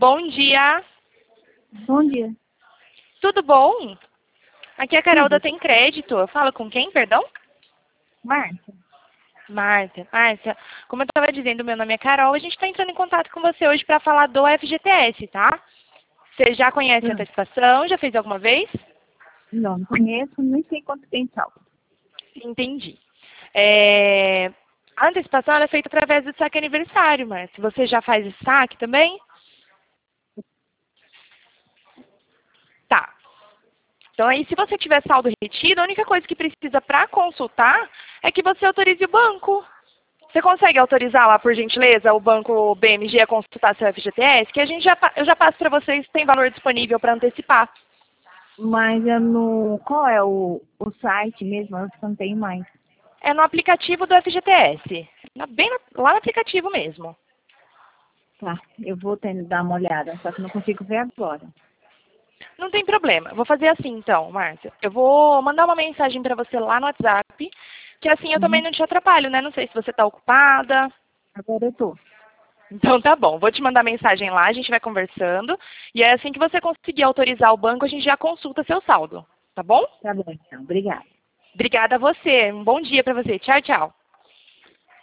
Bom dia. Bom dia. Tudo bom? Aqui é a Carol da Tudo. Tem Crédito. Eu falo com quem, perdão? Márcia. Márcia, como eu estava dizendo, meu nome é Carol. A gente está entrando em contato com você hoje para falar do FGTS, tá? Você já conhece a antecipação? Já fez alguma vez? Não conheço, nem sei quanto tem saldo. Entendi. A antecipação ela é feita através do saque aniversário, Márcia. Você já faz esse saque também? Tá. Então, aí, se você tiver saldo retido, a única coisa que precisa para consultar é que você autorize o banco. Você consegue autorizar lá, por gentileza, o banco BMG a consultar seu FGTS? Que eu já passo para vocês se tem valor disponível para antecipar. Mas eu não. Qual é o site mesmo? Eu não tenho mais. É no aplicativo do FGTS. Lá no aplicativo mesmo. Tá, eu vou tendo dar uma olhada, só que não consigo ver agora. Não tem problema. Vou fazer assim, então, Márcia. Eu vou mandar uma mensagem para você lá no WhatsApp, que assim eu também não te atrapalho, né? Não sei se você está ocupada. Agora eu tô. Então tá bom, vou te mandar mensagem lá, a gente vai conversando. E é assim que você conseguir autorizar o banco, a gente já consulta seu saldo. Tá bom? Tá bom, então. Obrigada. Obrigada a você. Um bom dia para você. Tchau, tchau.